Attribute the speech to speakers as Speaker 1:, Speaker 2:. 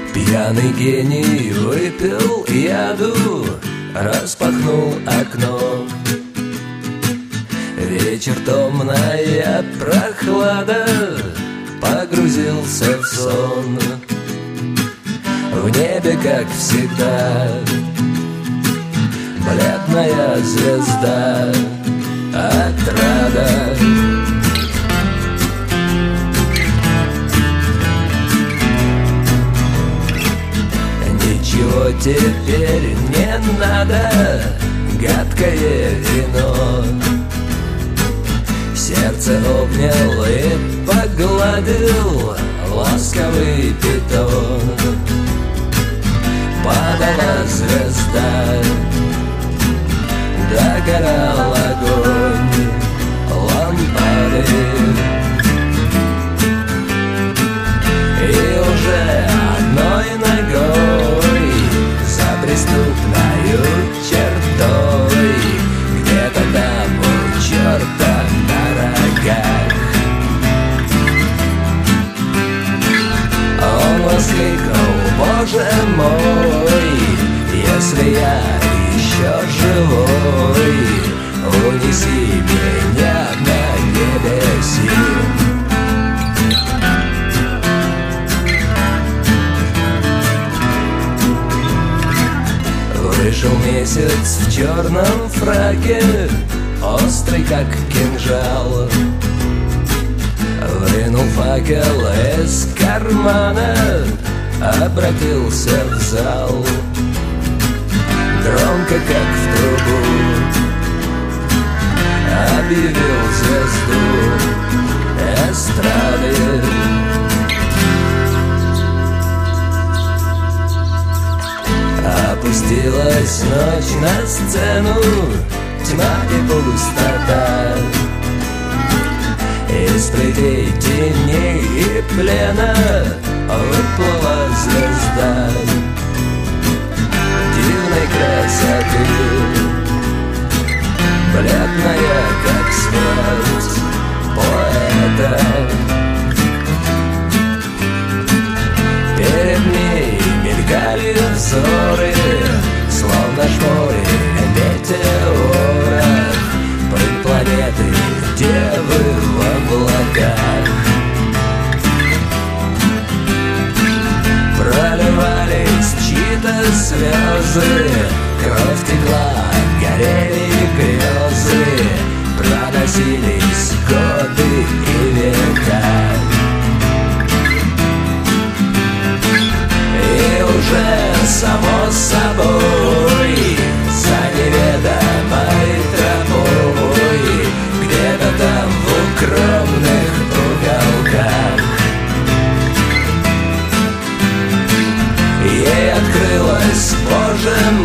Speaker 1: Пьяный гений выпил яду, распахнул окно. Вечер, томная прохлада, погрузился в сон. В небе, как всегда, бледная звезда, отрада. Ничего теперь не надо, гадкое вино. Сердце обнял и погладил ласковый питон. Падала звезда, догорал огонь лампады. И уже одной ногой за преступною чертой, где-то там у черта на рогах, он воскликнул: Боже мой, если я еще живой, унеси меня на небеси. Вышел месяц в черном фраке, острый как кинжал. Вынул факел из кармана, обратился в зал. Громко, как в трубу, объявил звезду эстрады. Опустилась ночь на сцену, тьма и пустота. Из плетей теней и плена выплыла звезда дивной красоты, бледная, как смерть поэта. Перед ней мелькали взоры, словно шпоры метеоров, пыль планеты девы в облаках. Проливались чьи-то слезы, кровь текла, горели грезы, проносились годы и века. И уже само собой, за неведомой тропой, где-то там в укромных уголках, ей открылось, Боже